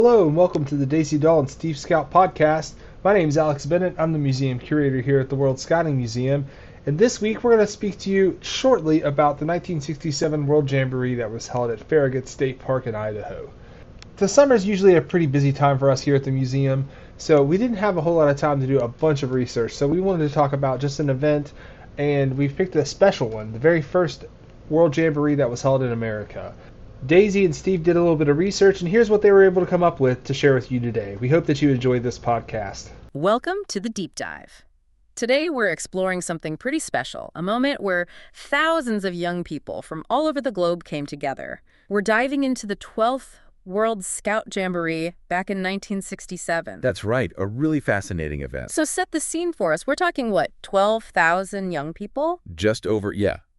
Hello and welcome to the Daisy Doll and Steve Scout podcast. My name is Alex Bennett. I'm the museum curator here at the World Scouting Museum. And this week we're going to speak to you shortly about the 1967 World Jamboree that was held at Farragut State Park in Idaho. The summer is usually a pretty busy time for us here at the museum, so we didn't have a whole lot of time to do a bunch of research. So we wanted to talk about just an event, and we picked a special one, the very first World Jamboree that was held in America. Daisy and Steve did a little bit of research, and here's what they were able to come up with to share with you today. We hope that you enjoyed this podcast. Welcome to the Deep Dive. Today we're exploring something pretty special, a moment where thousands of young people from all over the globe came together. We're diving into the 12th World Scout Jamboree back in 1967. That's right, a really fascinating event. So set the scene for us. We're talking, what, 12,000 young people? Just over,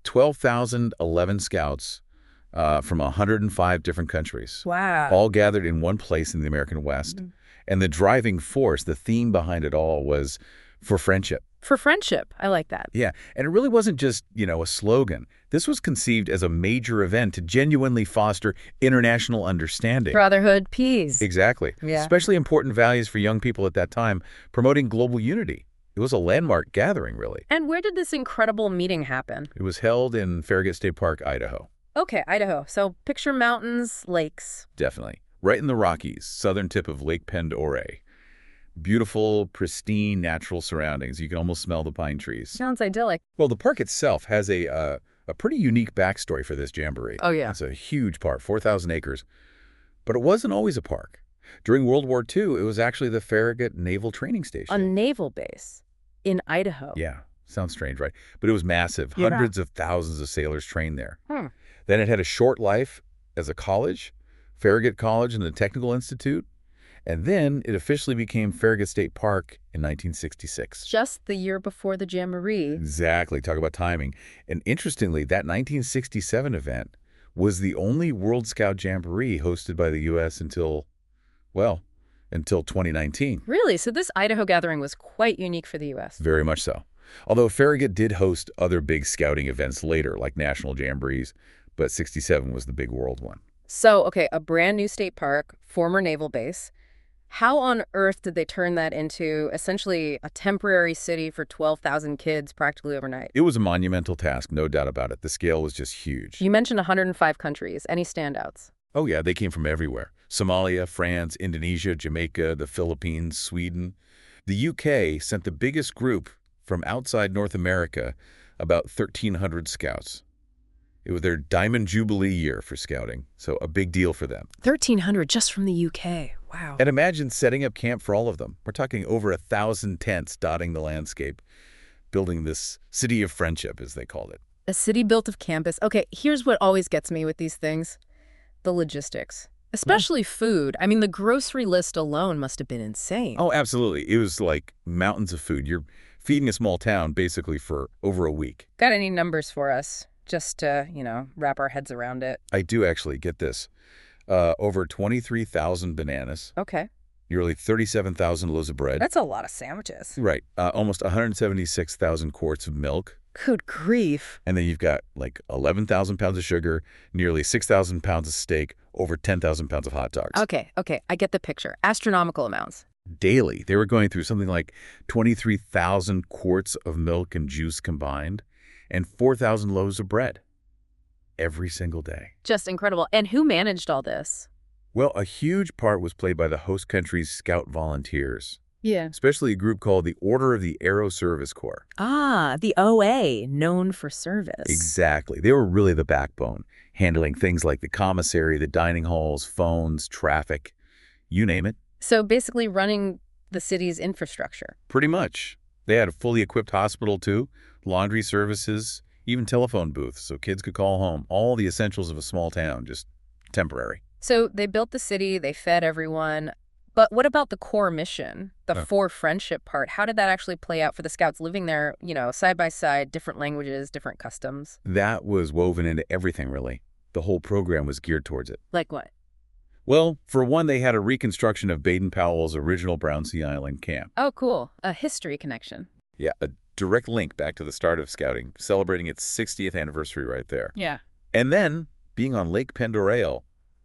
12,011 scouts from 105 different countries. Wow. All gathered in one place in the American West. Mm-hmm. And the driving force, the theme behind it all was for friendship. For friendship. I like that. Yeah, and it really wasn't just, a slogan. This was conceived as a major event to genuinely foster international understanding. Brotherhood, peace. Exactly. Yeah. Especially important values for young people at that time, promoting global unity. It was a landmark gathering, really. And where did this incredible meeting happen? It was held in Farragut State Park, Idaho. Okay, Idaho. So picture mountains, lakes. Definitely. Right in the Rockies, southern tip of Lake Pend Oreille. Beautiful, pristine, natural surroundings. You can almost smell the pine trees. Sounds idyllic. Well, the park itself has a pretty unique backstory for this jamboree. Oh, yeah. It's a huge park, 4,000 acres. But it wasn't always a park. During World War II, it was actually the Farragut Naval Training Station. A naval base in Idaho. Yeah, sounds strange, right? But it was massive. Yeah. Hundreds of thousands of sailors trained there. Then it had a short life as a college, Farragut College and the Technical Institute. And then it officially became Farragut State Park in 1966. Just the year before the Jamboree. Exactly. Talk about timing. And interestingly, that 1967 event was the only World Scout Jamboree hosted by the U.S. until 2019. Really? So this Idaho gathering was quite unique for the U.S. Very much so. Although Farragut did host other big scouting events later, like national jamborees, but 67 was the big world one. So, okay, a brand new state park, former naval base. How on earth did they turn that into essentially a temporary city for 12,000 kids practically overnight? It was a monumental task, no doubt about it. The scale was just huge. You mentioned 105 countries. Any standouts? Oh, yeah, they came from everywhere. Somalia, France, Indonesia, Jamaica, the Philippines, Sweden. The UK sent the biggest group from outside North America, about 1,300 scouts. It was their Diamond Jubilee year for scouting, so a big deal for them. 1,300 just from the UK. Wow. And imagine setting up camp for all of them. We're talking over 1,000 tents dotting the landscape, building this city of friendship, as they called it. A city built of campus. Okay, here's what always gets me with these things. The logistics. Especially food. I mean, the grocery list alone must have been insane. Oh, absolutely. It was like mountains of food. You're feeding a small town basically for over a week. Got any numbers for us? Just to, wrap our heads around it. I do actually get this. Over 23,000 bananas. Okay. Nearly 37,000 loaves of bread. That's a lot of sandwiches. Right. Almost 176,000 quarts of milk. Good grief. And then you've got like 11,000 pounds of sugar, nearly 6,000 pounds of steak, over 10,000 pounds of hot dogs. Okay. I get the picture. Astronomical amounts. Daily. They were going through something like 23,000 quarts of milk and juice combined, and 4,000 loaves of bread every single day. Just incredible. And who managed all this? Well, a huge part was played by the host country's scout volunteers. Yeah. Especially a group called the Order of the Aero Service Corps. Ah, the OA, known for service. Exactly. They were really the backbone, handling things like the commissary, the dining halls, phones, traffic, you name it. So basically running the city's infrastructure. Pretty much. They had a fully equipped hospital, too, laundry services, even telephone booths so kids could call home. All the essentials of a small town, just temporary. So they built the city, they fed everyone. But what about the core mission, the for friendship part? How did that actually play out for the scouts living there, side by side, different languages, different customs? That was woven into everything, really. The whole program was geared towards it. Like what? Well, for one, they had a reconstruction of Baden-Powell's original Brownsea Island camp. Oh, cool. A history connection. Yeah, a direct link back to the start of scouting, celebrating its 60th anniversary right there. Yeah. And then, being on Lake Pend Oreille,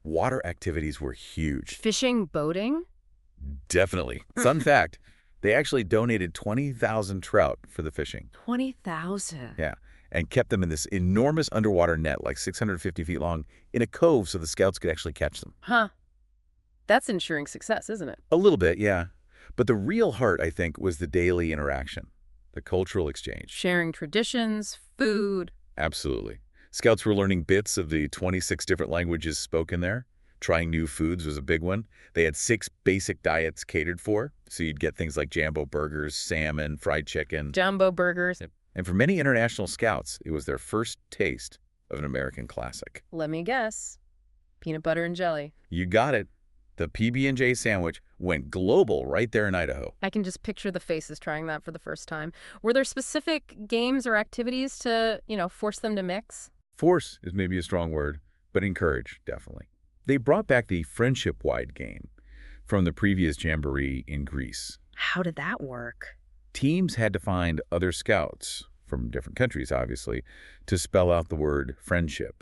Water activities were huge. Fishing, boating? Definitely. Fun fact, they actually donated 20,000 trout for the fishing. 20,000. Yeah, and kept them in this enormous underwater net, like 650 feet long, in a cove so the scouts could actually catch them. Huh. That's ensuring success, isn't it? A little bit, yeah. But the real heart, I think, was the daily interaction, the cultural exchange. Sharing traditions, food. Absolutely. Scouts were learning bits of the 26 different languages spoken there. Trying new foods was a big one. They had 6 basic diets catered for, so you'd get things like Jambo burgers, salmon, fried chicken. Jumbo burgers. And for many international scouts, it was their first taste of an American classic. Let me guess. Peanut butter and jelly. You got it. The PB&J sandwich went global right there in Idaho. I can just picture the faces trying that for the first time. Were there specific games or activities to, force them to mix? Force is maybe a strong word, but encourage, definitely. They brought back the friendship-wide game from the previous jamboree in Greece. How did that work? Teams had to find other scouts, from different countries obviously, to spell out the word friendship.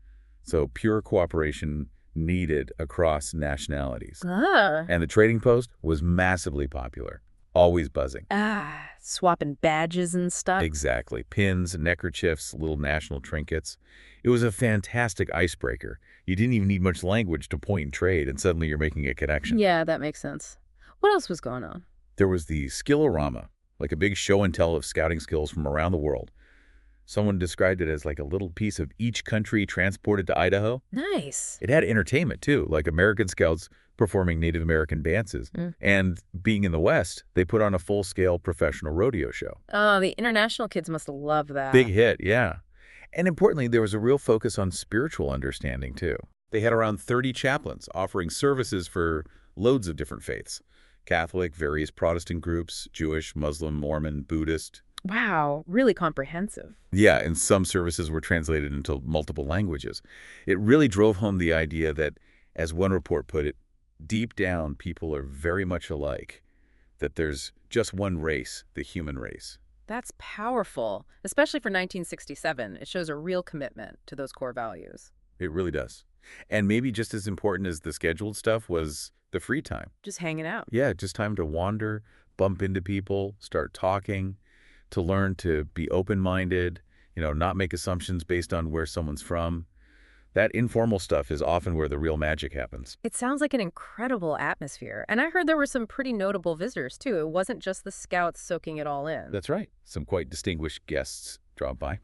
So pure cooperation needed across nationalities. And the trading post was massively popular, always buzzing. Swapping badges and stuff. Exactly. Pins, neckerchiefs, little national trinkets. It was a fantastic icebreaker. You didn't even need much language to point and trade, and suddenly you're making a connection. Yeah, that makes sense. What else was going on? There was the Skillorama, like a big show and tell of scouting skills from around the world. Someone described it as like a little piece of each country transported to Idaho. Nice. It had entertainment, too, like American scouts performing Native American dances. And being in the West, they put on a full-scale professional rodeo show. Oh, the international kids must love that. Big hit, yeah. And importantly, there was a real focus on spiritual understanding, too. They had around 30 chaplains offering services for loads of different faiths. Catholic, various Protestant groups, Jewish, Muslim, Mormon, Buddhist. Wow, really comprehensive. Yeah, and some services were translated into multiple languages. It really drove home the idea that, as one report put it, deep down people are very much alike, that there's just one race, the human race. That's powerful, especially for 1967. It shows a real commitment to those core values. It really does. And maybe just as important as the scheduled stuff was the free time. Just hanging out. Yeah, just time to wander, bump into people, start talking, to learn to be open-minded, not make assumptions based on where someone's from. That informal stuff is often where the real magic happens. It sounds like an incredible atmosphere. And I heard there were some pretty notable visitors, too. It wasn't just the scouts soaking it all in. That's right. Some quite distinguished guests dropped by.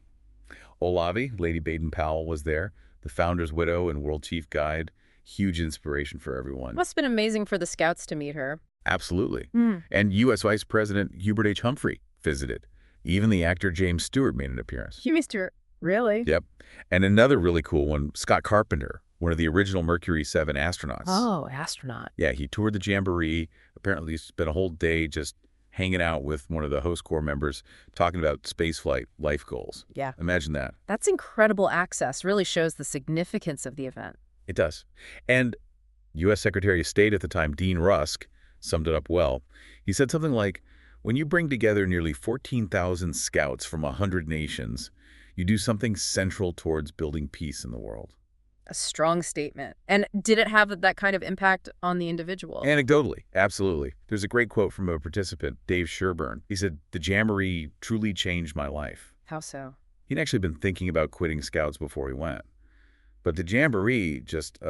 Olavi, Lady Baden-Powell, was there, the founder's widow and world chief guide. Huge inspiration for everyone. Must have been amazing for the scouts to meet her. Absolutely. And U.S. Vice President Hubert H. Humphrey visited. Even the actor James Stewart made an appearance. You missed her. Really? Yep. And another really cool one, Scott Carpenter, one of the original Mercury 7 astronauts. Oh, astronaut. Yeah, he toured the Jamboree. Apparently spent a whole day just hanging out with one of the host corps members, talking about spaceflight life goals. Yeah. Imagine that. That's incredible access. Really shows the significance of the event. It does. And U.S. Secretary of State at the time, Dean Rusk, summed it up well. He said something like, when you bring together nearly 14,000 scouts from 100 nations, you do something central towards building peace in the world. A strong statement. And did it have that kind of impact on the individual? Anecdotally, absolutely. There's a great quote from a participant, Dave Sherburne. He said, the Jamboree truly changed my life. How so? He'd actually been thinking about quitting scouts before he went. But the Jamboree just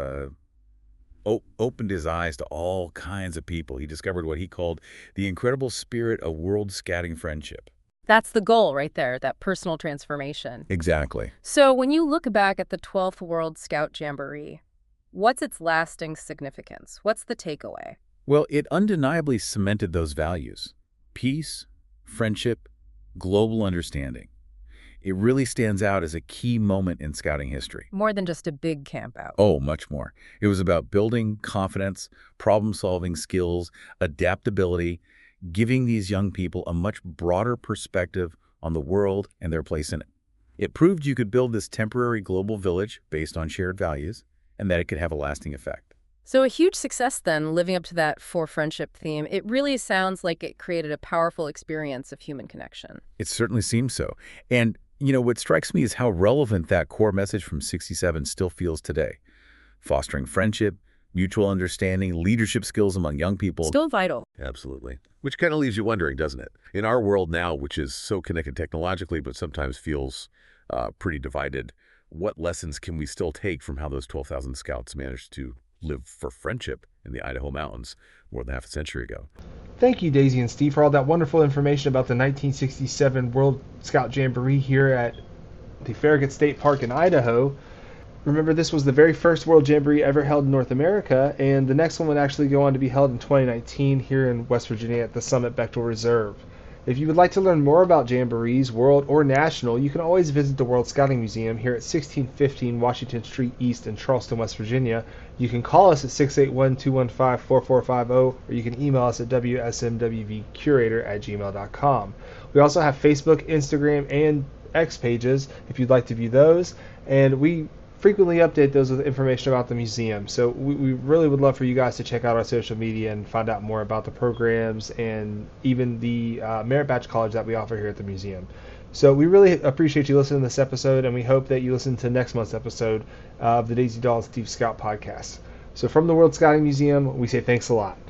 opened his eyes to all kinds of people. He discovered what he called the incredible spirit of world scouting friendship. That's the goal right there, that personal transformation. Exactly. So when you look back at the 12th World Scout Jamboree, what's its lasting significance? What's the takeaway? Well, it undeniably cemented those values. Peace, friendship, global understanding. It really stands out as a key moment in scouting history. More than just a big camp out. Oh, much more. It was about building confidence, problem-solving skills, adaptability, giving these young people a much broader perspective on the world and their place in it. It proved you could build this temporary global village based on shared values and that it could have a lasting effect. So a huge success then, living up to that for friendship theme. It really sounds like it created a powerful experience of human connection. It certainly seems so. And what strikes me is how relevant that core message from '67 still feels today. fostering friendship, mutual understanding, leadership skills among young people. Still vital. Absolutely. Which kind of leaves you wondering, doesn't it? In our world now, which is so connected technologically, but sometimes feels pretty divided, what lessons can we still take from how those 12,000 scouts managed to live for friendship in the Idaho mountains more than half a century ago? Thank you, Daisy and Steve, for all that wonderful information about the 1967 World Scout Jamboree here at the Farragut State Park in Idaho. Remember, this was the very first World Jamboree ever held in North America, and the next one would actually go on to be held in 2019 here in West Virginia at the Summit Bechtel Reserve. If you would like to learn more about jamborees, world or national, you can always visit the World Scouting Museum here at 1615 Washington Street East in Charleston, West Virginia. You can call us at 681-215-4450, or you can email us at wsmwvcurator@gmail.com. We also have Facebook, Instagram, and X pages if you'd like to view those, and we frequently update those with information about the museum. So we really would love for you guys to check out our social media and find out more about the programs and even the Merit Badge College that we offer here at the museum. So we really appreciate you listening to this episode, and we hope that you listen to next month's episode of the Daisy Doll and Steve Scout podcast. So from the World Scouting Museum, we say thanks a lot.